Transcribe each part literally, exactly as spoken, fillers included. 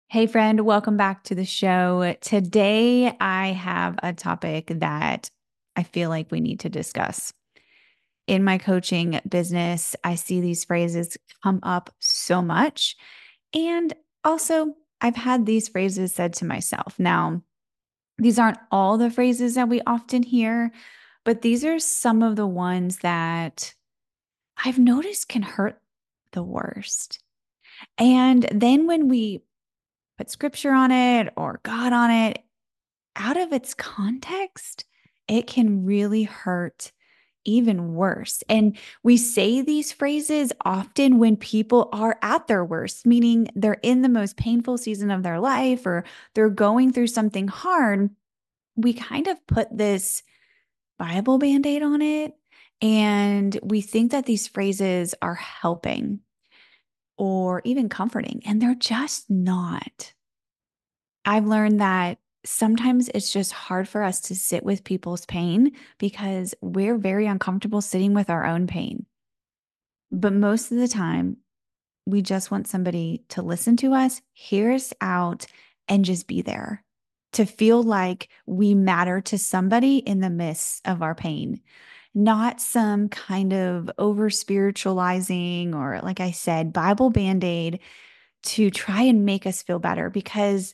Hey, friend, welcome back to the show. Today, I have a topic that I feel like we need to discuss. In my coaching business, I see these phrases come up so much. And also, I've had these phrases said to myself. Now, these aren't all the phrases that we often hear, but these are some of the ones that I've noticed can hurt the worst. And then when we put scripture on it or God on it, out of its context, it can really hurt even worse. And we say these phrases often when people are at their worst, meaning they're in the most painful season of their life or they're going through something hard. We kind of put this Bible band aid on it. And we think that these phrases are helping or even comforting, and they're just not. I've learned that sometimes it's just hard for us to sit with people's pain because we're very uncomfortable sitting with our own pain. But most of the time, we just want somebody to listen to us, hear us out, and just be there, to feel like we matter to somebody in the midst of our pain, not some kind of over spiritualizing or, like I said, Bible band aid to try and make us feel better because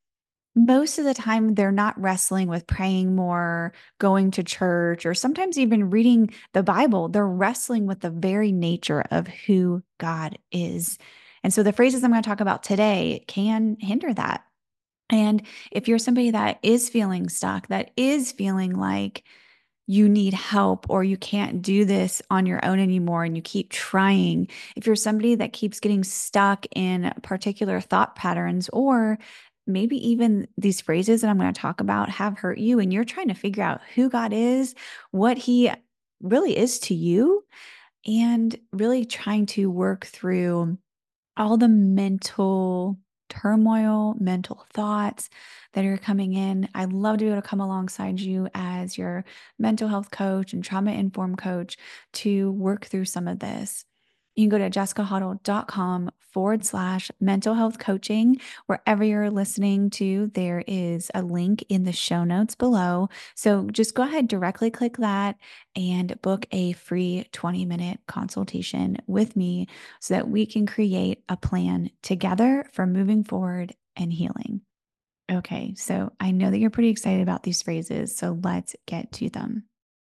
most of the time they're not wrestling with praying more, going to church, or sometimes even reading the Bible. They're wrestling with the very nature of who God is. And so the phrases I'm going to talk about today can hinder that. And if you're somebody that is feeling stuck, that is feeling like you need help or you can't do this on your own anymore and you keep trying, if you're somebody that keeps getting stuck in particular thought patterns, or maybe even these phrases that I'm going to talk about have hurt you and you're trying to figure out who God is, what he really is to you, and really trying to work through all the mental turmoil, mental thoughts that are coming in. I'd love to be able to come alongside you as your mental health coach and trauma informed coach to work through some of this. You can go to jessicahoddle.com forward slash mental health coaching. Wherever you're listening to, there is a link in the show notes below. So just go ahead, directly click that and book a free twenty minute consultation with me so that we can create a plan together for moving forward and healing. Okay, so I know that you're pretty excited about these phrases, so let's get to them.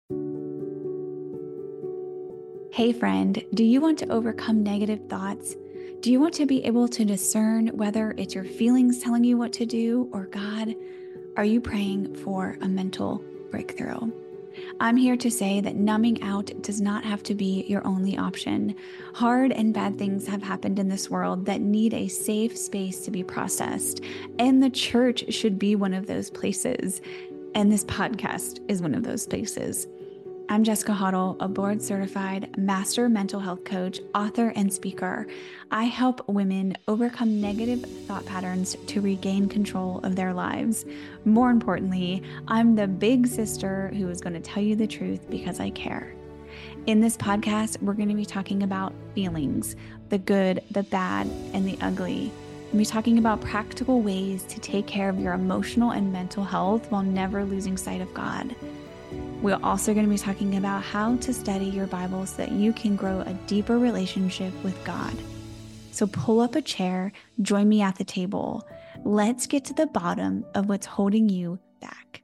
Hey, friend, do you want to overcome negative thoughts? Do you want to be able to discern whether it's your feelings telling you what to do or God? Are you praying for a mental breakthrough? I'm here to say that numbing out does not have to be your only option. Hard and bad things have happened in this world that need a safe space to be processed, and the church should be one of those places. And this podcast is one of those spaces. I'm Jessica Hoddle, a board certified master mental health coach, author, and speaker. I help women overcome negative thought patterns to regain control of their lives. More importantly, I'm the big sister who is going to tell you the truth because I care. In this podcast, we're going to be talking about feelings, the good, the bad, and the ugly. We'll be talking about practical ways to take care of your emotional and mental health while never losing sight of God. We're also going to be talking about how to study your Bible so that you can grow a deeper relationship with God. So pull up a chair, join me at the table. Let's get to the bottom of what's holding you back.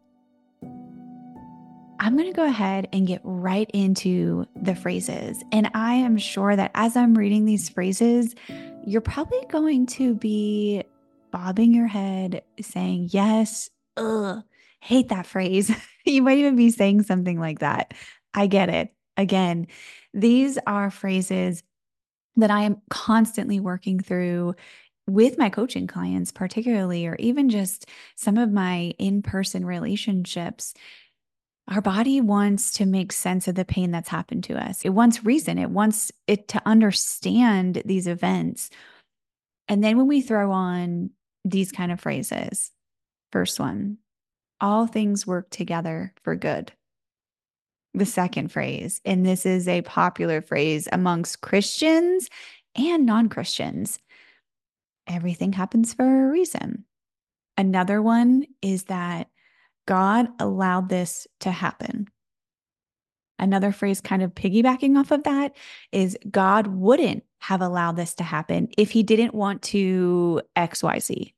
I'm going to go ahead and get right into the phrases. And I am sure that as I'm reading these phrases, you're probably going to be bobbing your head saying, yes, ugh, hate that phrase. You might even be saying something like that. I get it. Again, these are phrases that I am constantly working through with my coaching clients, particularly, or even just some of my in person relationships. Our body wants to make sense of the pain that's happened to us. It wants reason, it wants it to understand these events. And then when we throw on these kind of phrases, first one, all things work together for good. The second phrase, and this is a popular phrase amongst Christians and non Christians, everything happens for a reason. Another one is that God allowed this to happen. Another phrase kind of piggybacking off of that is God wouldn't have allowed this to happen if he didn't want to X Y Z.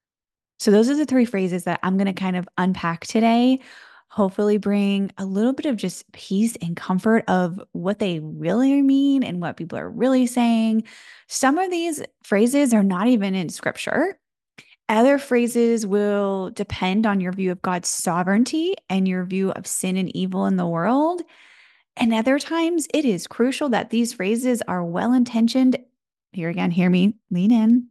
So those are the three phrases that I'm going to kind of unpack today, hopefully bring a little bit of just peace and comfort of what they really mean and what people are really saying. Some of these phrases are not even in scripture. Other phrases will depend on your view of God's sovereignty and your view of sin and evil in the world. And other times, it is crucial that these phrases are well intentioned. Here again, hear me, lean in,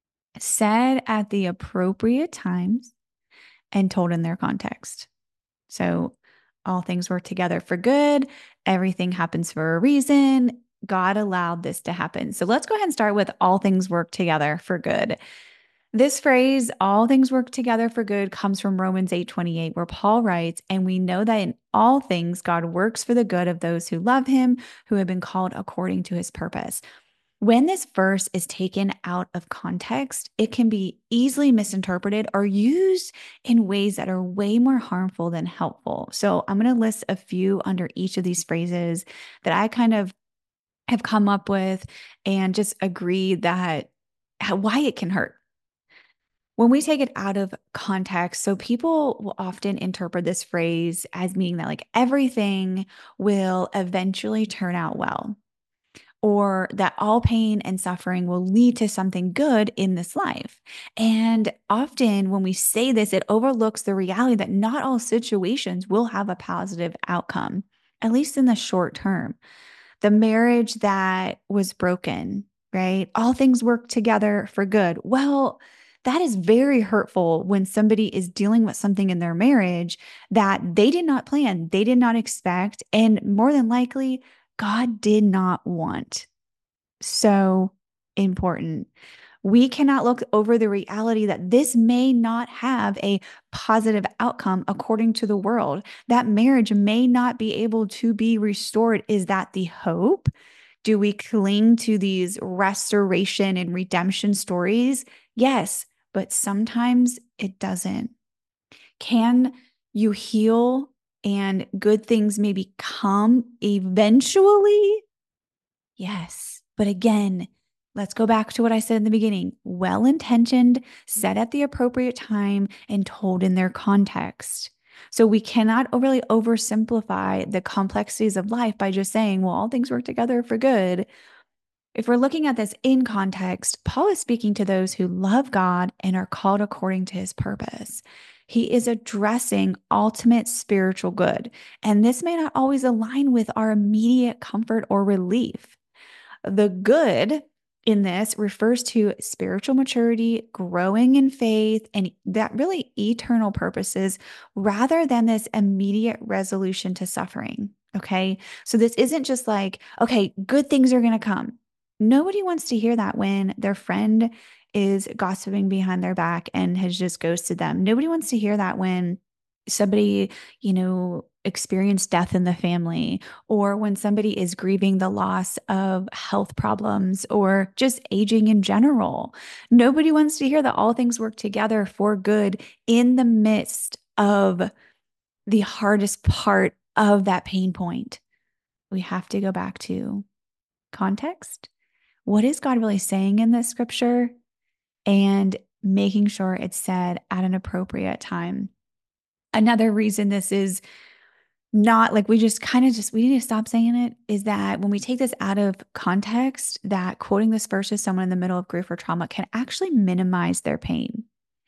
said at the appropriate times and told in their context. So, all things work together for good. Everything happens for a reason. God allowed this to happen. So, let's go ahead and start with all things work together for good. This phrase, all things work together for good, comes from Romans eight twenty-eight, where Paul writes, and we know that in all things God works for the good of those who love him, who have been called according to his purpose. When this verse is taken out of context, it can be easily misinterpreted or used in ways that are way more harmful than helpful. So I'm going to list a few under each of these phrases that I kind of have come up with and just agree that why it can hurt. When we take it out of context, so people will often interpret this phrase as meaning that like everything will eventually turn out well, or that all pain and suffering will lead to something good in this life. And often when we say this, it overlooks the reality that not all situations will have a positive outcome, at least in the short term. The marriage that was broken, right? All things work together for good. Well, that is very hurtful when somebody is dealing with something in their marriage that they did not plan, they did not expect, and more than likely, God did not want. So important. We cannot look over the reality that this may not have a positive outcome according to the world. That marriage may not be able to be restored. Is that the hope? Do we cling to these restoration and redemption stories? Yes, but sometimes it doesn't. Can you heal and good things maybe come eventually? Yes. But again, let's go back to what I said in the beginning. Well-intentioned, said at the appropriate time, and told in their context. So we cannot really oversimplify the complexities of life by just saying, well, all things work together for good. If we're looking at this in context, Paul is speaking to those who love God and are called according to his purpose. He is addressing ultimate spiritual good, and this may not always align with our immediate comfort or relief. The good in this refers to spiritual maturity, growing in faith, and that really eternal purposes rather than this immediate resolution to suffering. Okay. So this isn't just like, okay, good things are going to come. Nobody wants to hear that when their friend is gossiping behind their back and has just ghosted them. Nobody wants to hear that when somebody, you know, experienced death in the family, or when somebody is grieving the loss of health problems or just aging in general. Nobody wants to hear that all things work together for good in the midst of the hardest part of that pain point. We have to go back to context. What is God really saying in this scripture? And making sure it's said at an appropriate time. Another reason this is not like we just kind of just, we need to stop saying it, is that when we take this out of context, that quoting this verse to someone in the middle of grief or trauma can actually minimize their pain.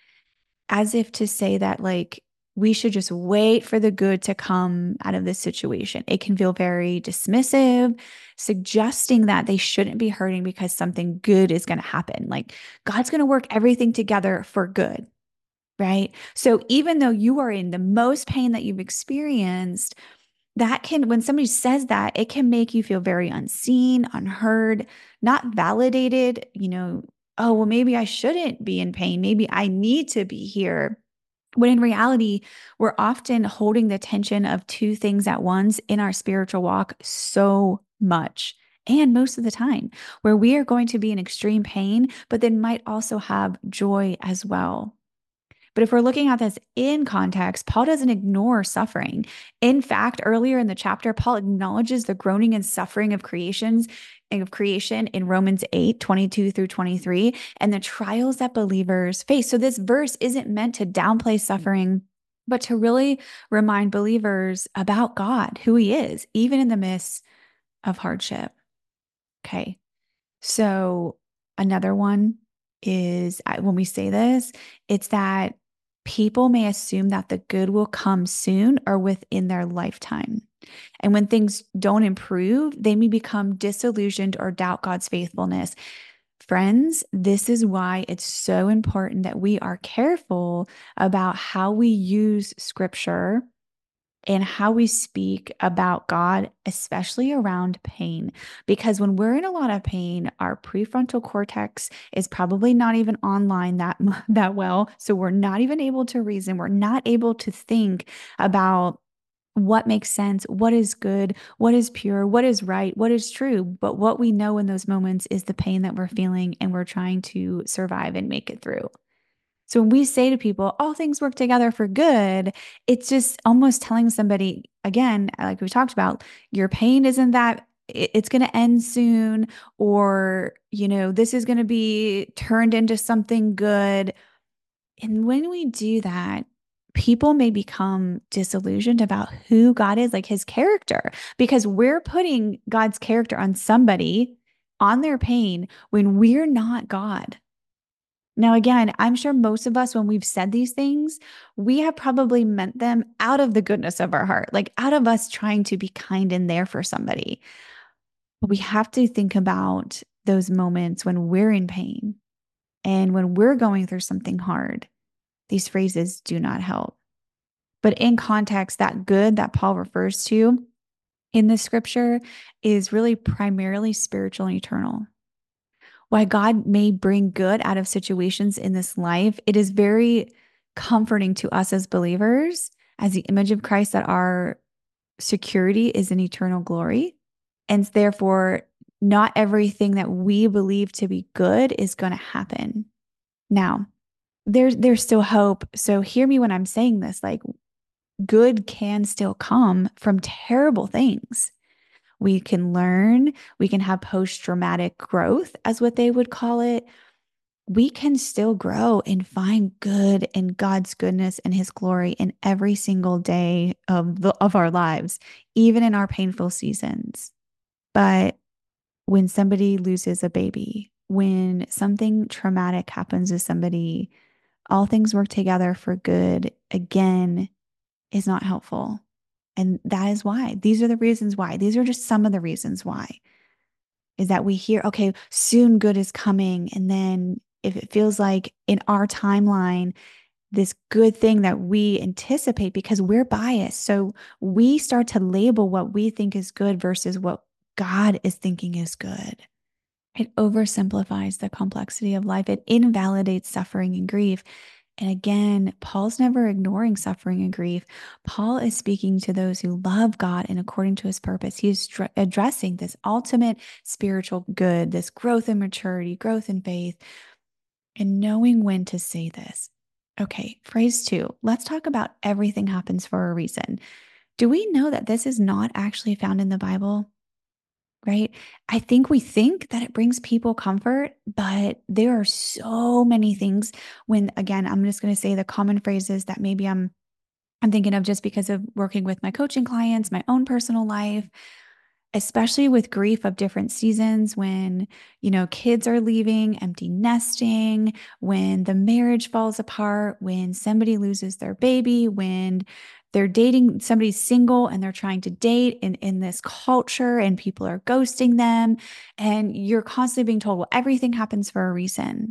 As if to say that like, we should just wait for the good to come out of this situation. It can feel very dismissive, suggesting that they shouldn't be hurting because something good is going to happen. Like God's going to work everything together for good, right? So even though you are in the most pain that you've experienced, that can, when somebody says that, it can make you feel very unseen, unheard, not validated, you know, oh, well, maybe I shouldn't be in pain. Maybe I need to be here. When in reality, we're often holding the tension of two things at once in our spiritual walk so much. and most of the time, where we are going to be in extreme pain, but then might also have joy as well. But if we're looking at this in context, Paul doesn't ignore suffering. In fact, earlier in the chapter, Paul acknowledges the groaning and suffering of creations of creation in Romans eight, twenty-two through twenty-three, and the trials that believers face. So this verse isn't meant to downplay suffering, but to really remind believers about God, who he is, even in the midst of hardship. Okay. So another one is when we say this, it's that people may assume that the good will come soon or within their lifetime. And when things don't improve, they may become disillusioned or doubt God's faithfulness. Friends, this is why it's so important that we are careful about how we use scripture and how we speak about God, especially around pain. Because when we're in a lot of pain, our prefrontal cortex is probably not even online that, that well. So we're not even able to reason. We're not able to think about what makes sense, what is good, what is pure, what is right, what is true. But what we know in those moments is the pain that we're feeling, and we're trying to survive and make it through. So when we say to people, all things work together for good, it's just almost telling somebody, again, like we talked about, your pain isn't that it's going to end soon, or, you know, this is going to be turned into something good. And when we do that, people may become disillusioned about who God is, like his character, because we're putting God's character on somebody, on their pain, when we're not God. Now, again, I'm sure most of us, when we've said these things, we have probably meant them out of the goodness of our heart, like out of us trying to be kind and there for somebody. But we have to think about those moments when we're in pain and when we're going through something hard. These phrases do not help. But in context, that good that Paul refers to in the scripture is really primarily spiritual and eternal. Why God may bring good out of situations in this life, it is very comforting to us as believers, as the image of Christ, that our security is in eternal glory. And therefore, not everything that we believe to be good is going to happen. Now, there's there's still hope. So hear me when I'm saying this, like good can still come from terrible things. We can learn, we can have post-traumatic growth, as what they would call it. We can still grow and find good and God's goodness and his glory in every single day of the, of our lives, even in our painful seasons. But when somebody loses a baby, when something traumatic happens to somebody, all things work together for good, again, is not helpful. And that is why. These are the reasons why. These are just some of the reasons why. Is that we hear, okay, soon good is coming. And then if it feels like in our timeline, this good thing that we anticipate, because we're biased. So we start to label what we think is good versus what God is thinking is good. It oversimplifies the complexity of life. It invalidates suffering and grief. And again, Paul's never ignoring suffering and grief. Paul is speaking to those who love God and according to his purpose. He is dr- addressing this ultimate spiritual good, this growth in maturity, growth in faith, and knowing when to say this. Okay, phrase two. Let's talk about everything happens for a reason. Do we know that this is not actually found in the Bible? Right? I think we think that it brings people comfort, but there are so many things when, again, I'm just going to say the common phrases that maybe I'm I'm thinking of just because of working with my coaching clients, my own personal life, especially with grief of different seasons when, you know, kids are leaving, empty nesting, when the marriage falls apart, when somebody loses their baby, when they're dating, somebody's single and they're trying to date in, in this culture and people are ghosting them. And you're constantly being told, well, everything happens for a reason.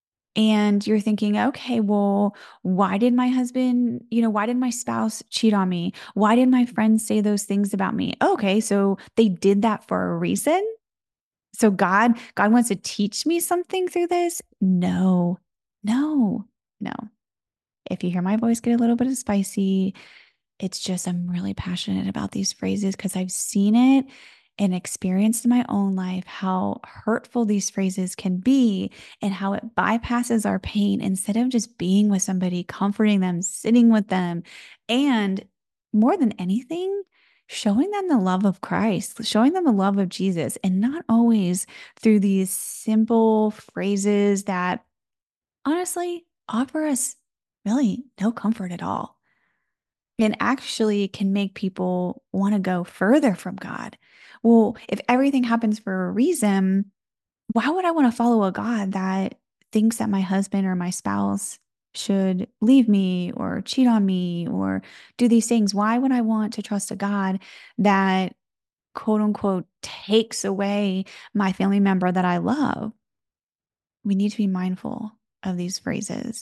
And you're thinking, okay, well, why did my husband, you know, why did my spouse cheat on me? Why did my friends say those things about me? Okay, so they did that for a reason. So God, God wants to teach me something through this? No, no, no. If you hear my voice get a little bit of spicy, it's just I'm really passionate about these phrases because I've seen it and experienced in my own life how hurtful these phrases can be and how it bypasses our pain instead of just being with somebody, comforting them, sitting with them, and more than anything, showing them the love of Christ, showing them the love of Jesus, and not always through these simple phrases that honestly offer us really no comfort at all and actually can make people want to go further from God. Well, if everything happens for a reason, why would I want to follow a God that thinks that my husband or my spouse should leave me or cheat on me or do these things? Why would I want to trust a God that quote unquote takes away my family member that I love? We need to be mindful of these phrases.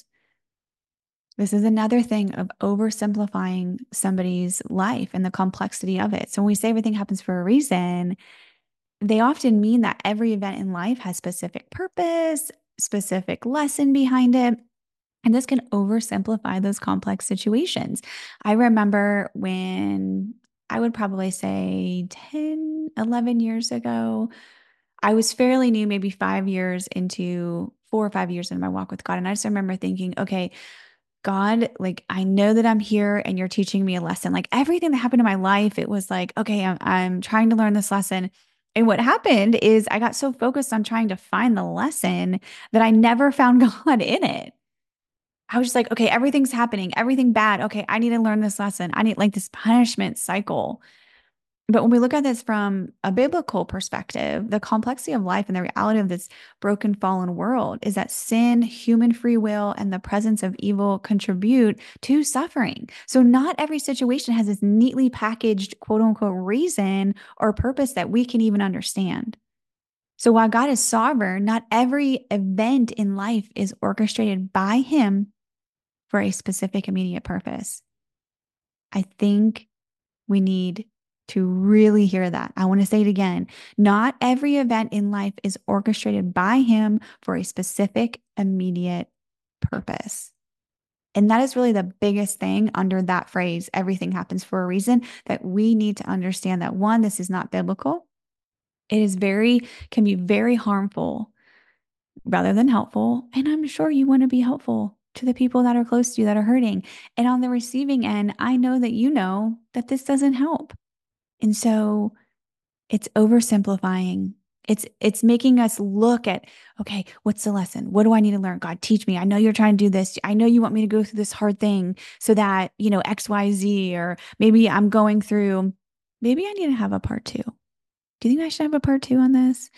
This is another thing of oversimplifying somebody's life and the complexity of it. So when we say everything happens for a reason, they often mean that every event in life has specific purpose, specific lesson behind it. And this can oversimplify those complex situations. I remember when I would probably say ten, eleven years ago, I was fairly new, maybe five years into four or five years into my walk with God. And I just remember thinking, okay, God, like, I know that I'm here and you're teaching me a lesson. Like everything that happened in my life, it was like, okay, I'm, I'm trying to learn this lesson. And what happened is I got so focused on trying to find the lesson that I never found God in it. I was just like, okay, everything's happening, everything bad. Okay, I need to learn this lesson. I need like this punishment cycle. But when we look at this from a biblical perspective, the complexity of life and the reality of this broken, fallen world is that sin, human free will, and the presence of evil contribute to suffering. So, not every situation has this neatly packaged, quote unquote, reason or purpose that we can even understand. So, while God is sovereign, not every event in life is orchestrated by Him for a specific immediate purpose. I think we need to really hear that. I want to say it again. Not every event in life is orchestrated by Him for a specific immediate purpose. And that is really the biggest thing under that phrase, everything happens for a reason, that we need to understand that one, this is not biblical. It is very, can be very harmful rather than helpful. And I'm sure you want to be helpful to the people that are close to you that are hurting. And on the receiving end, I know that you know that this doesn't help. And so it's oversimplifying. It's it's making us look at, okay, what's the lesson? What do I need to learn? God, teach me. I know you're trying to do this. I know you want me to go through this hard thing so that, you know, X, Y, Z, or maybe I'm going through, maybe I need to have a part two. Do you think I should have a part two on this?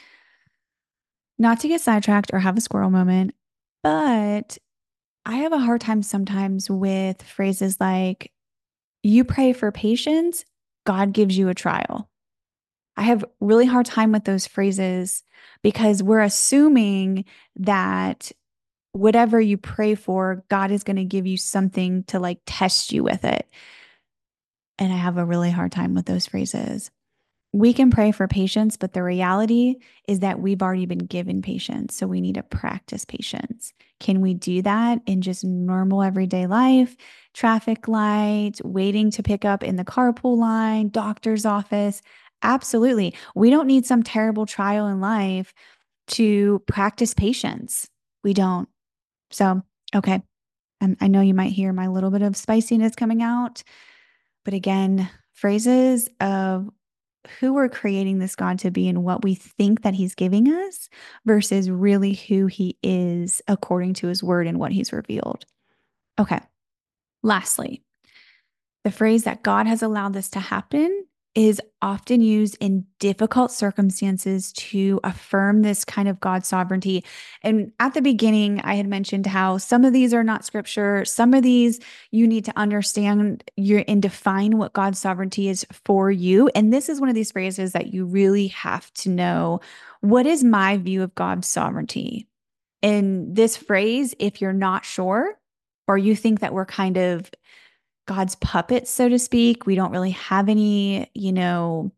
Not to get sidetracked or have a squirrel moment, but I have a hard time sometimes with phrases like, you pray for patience, God gives you a trial. I have really hard time with those phrases because we're assuming that whatever you pray for, God is going to give you something to like test you with it. And I have a really hard time with those phrases. We can pray for patience, but the reality is that we've already been given patience. So we need to practice patience. Can we do that in just normal everyday life? Traffic light, waiting to pick up in the carpool line, doctor's office? Absolutely. We don't need some terrible trial in life to practice patience. We don't. So, okay. Um, I know you might hear my little bit of spiciness coming out, but again, phrases of who we're creating this God to be and what we think that He's giving us versus really who He is according to His word and what He's revealed. Okay. Lastly, the phrase that God has allowed this to happen is often used in difficult circumstances to affirm this kind of God's sovereignty. And at the beginning, I had mentioned how some of these are not scripture. Some of these you need to understand your and define what God's sovereignty is for you. And this is one of these phrases that you really have to know. What is my view of God's sovereignty? And this phrase, if you're not sure, or you think that we're kind of God's puppets, so to speak, we don't really have any, you know,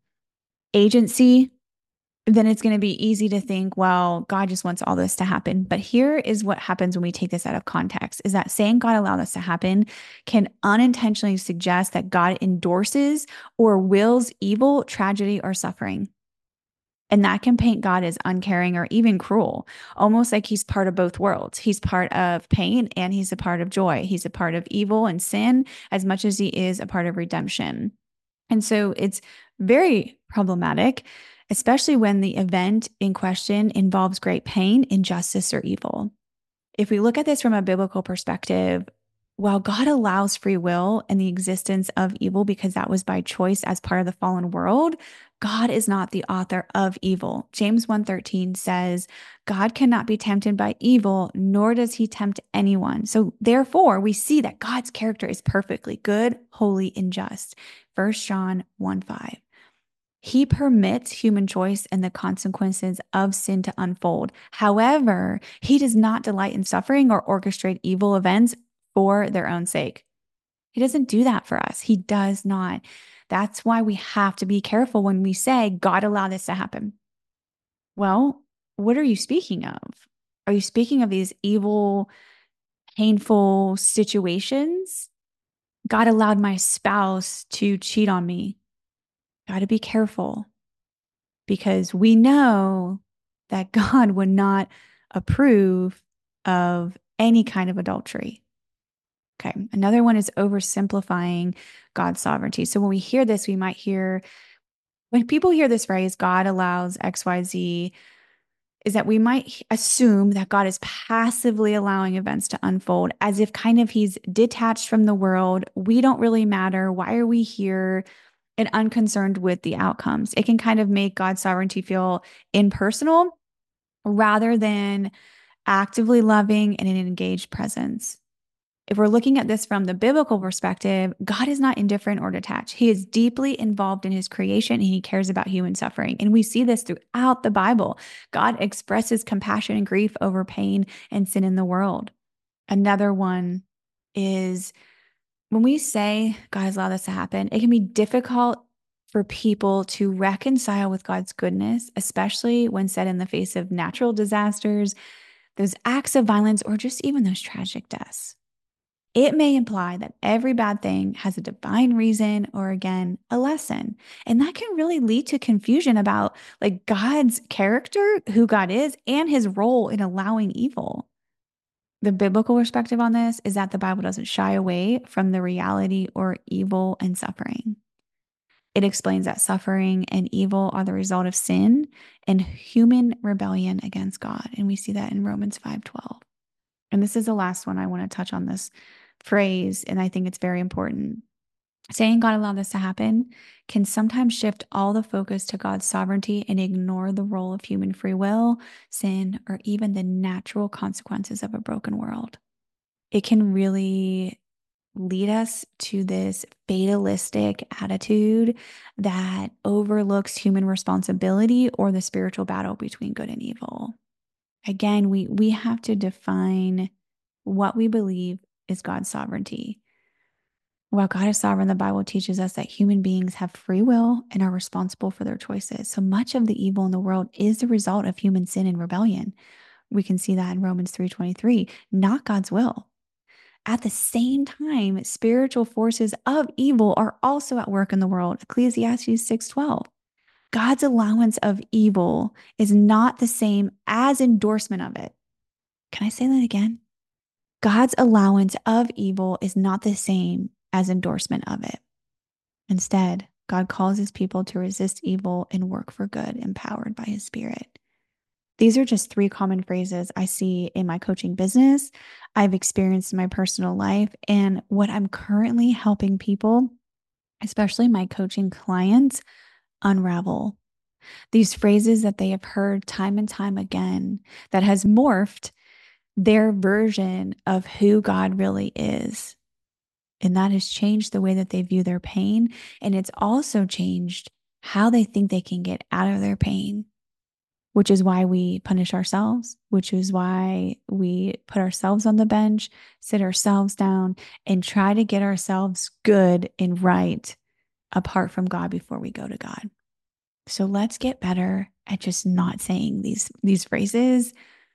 agency, then it's going to be easy to think, well, God just wants all this to happen. But here is what happens when we take this out of context, is that saying God allowed this to happen can unintentionally suggest that God endorses or wills evil, tragedy, or suffering. And that can paint God as uncaring or even cruel, almost like he's part of both worlds. He's part of pain and he's a part of joy. He's a part of evil and sin as much as he is a part of redemption. And so it's very problematic, especially when the event in question involves great pain, injustice, or evil. If we look at this from a biblical perspective, while God allows free will and the existence of evil because that was by choice as part of the fallen world, God is not the author of evil. James one thirteen says, God cannot be tempted by evil, nor does he tempt anyone. So therefore, we see that God's character is perfectly good, holy, and just. First John one five. He permits human choice and the consequences of sin to unfold. However, he does not delight in suffering or orchestrate evil events for their own sake. He doesn't do that for us. He does not. That's why we have to be careful when we say, God allowed this to happen. Well, what are you speaking of? Are you speaking of these evil, painful situations? God allowed my spouse to cheat on me. Got to be careful because we know that God would not approve of any kind of adultery. Okay. Another one is oversimplifying God's sovereignty. So when we hear this, we might hear, when people hear this phrase, God allows X Y Z, is that we might assume that God is passively allowing events to unfold as if kind of he's detached from the world. We don't really matter. Why are we here? And unconcerned with the outcomes. It can kind of make God's sovereignty feel impersonal rather than actively loving and an engaged presence. If we're looking at this from the biblical perspective, God is not indifferent or detached. He is deeply involved in his creation and he cares about human suffering. And we see this throughout the Bible. God expresses compassion and grief over pain and sin in the world. Another one is when we say God has allowed this to happen, it can be difficult for people to reconcile with God's goodness, especially when set in the face of natural disasters, those acts of violence, or just even those tragic deaths. It may imply that every bad thing has a divine reason or, again, a lesson. And that can really lead to confusion about like God's character, who God is, and his role in allowing evil. The biblical perspective on this is that the Bible doesn't shy away from the reality or evil and suffering. It explains that suffering and evil are the result of sin and human rebellion against God. And we see that in Romans five twelve. And this is the last one I want to touch on this phrase, and I think it's very important. Saying God allowed this to happen can sometimes shift all the focus to God's sovereignty and ignore the role of human free will, sin, or even the natural consequences of a broken world. It can really lead us to this fatalistic attitude that overlooks human responsibility or the spiritual battle between good and evil. Again, we, we have to define what we believe is God's sovereignty. While God is sovereign, the Bible teaches us that human beings have free will and are responsible for their choices. So much of the evil in the world is the result of human sin and rebellion. We can see that in Romans three twenty-three, not God's will. At the same time, spiritual forces of evil are also at work in the world. Ecclesiastes six twelve. God's allowance of evil is not the same as endorsement of it. Can I say that again? God's allowance of evil is not the same as endorsement of it. Instead, God calls his people to resist evil and work for good, empowered by his Spirit. These are just three common phrases I see in my coaching business, I've experienced in my personal life, and what I'm currently helping people, especially my coaching clients, unravel. These phrases that they have heard time and time again that has morphed their version of who God really is. And that has changed the way that they view their pain. And it's also changed how they think they can get out of their pain, which is why we punish ourselves, which is why we put ourselves on the bench, sit ourselves down, and try to get ourselves good and right apart from God before we go to God. So let's get better at just not saying these, these phrases.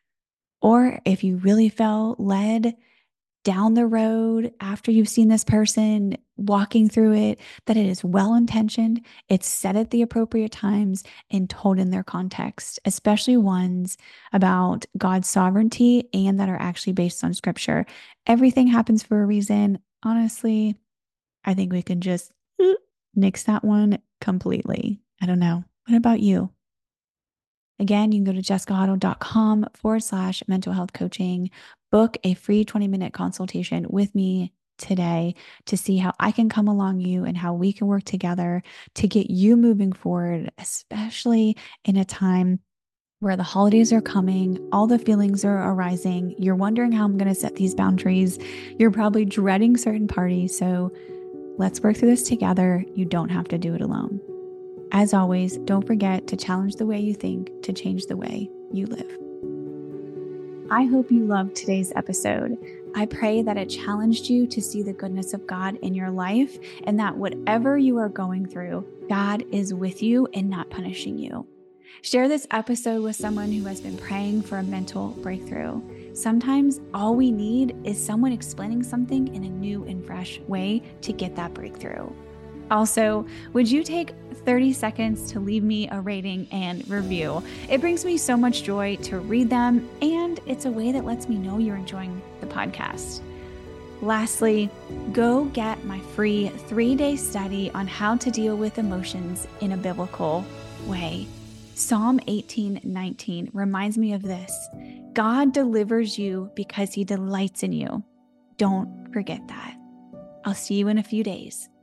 Or if you really felt led down the road after you've seen this person walking through it, that it is well-intentioned, it's said at the appropriate times and told in their context, especially ones about God's sovereignty and that are actually based on scripture. Everything happens for a reason. Honestly, I think we can just uh, nix that one completely. I don't know. What about you? Again, you can go to jessicahotto.com forward slash mental health coaching, book a free twenty minute consultation with me today to see how I can come along you and how we can work together to get you moving forward, especially in a time where the holidays are coming, all the feelings are arising. You're wondering how I'm going to set these boundaries. You're probably dreading certain parties. So let's work through this together. You don't have to do it alone. As always, don't forget to challenge the way you think to change the way you live. I hope you loved today's episode. I pray that it challenged you to see the goodness of God in your life and that whatever you are going through, God is with you and not punishing you. Share this episode with someone who has been praying for a mental breakthrough. Sometimes all we need is someone explaining something in a new and fresh way to get that breakthrough. Also, would you take thirty seconds to leave me a rating and review? It brings me so much joy to read them, and it's a way that lets me know you're enjoying the podcast. Lastly, go get my free three-day study on how to deal with emotions in a biblical way. Psalm eighteen nineteen reminds me of this. God delivers you because he delights in you. Don't forget that. I'll see you in a few days.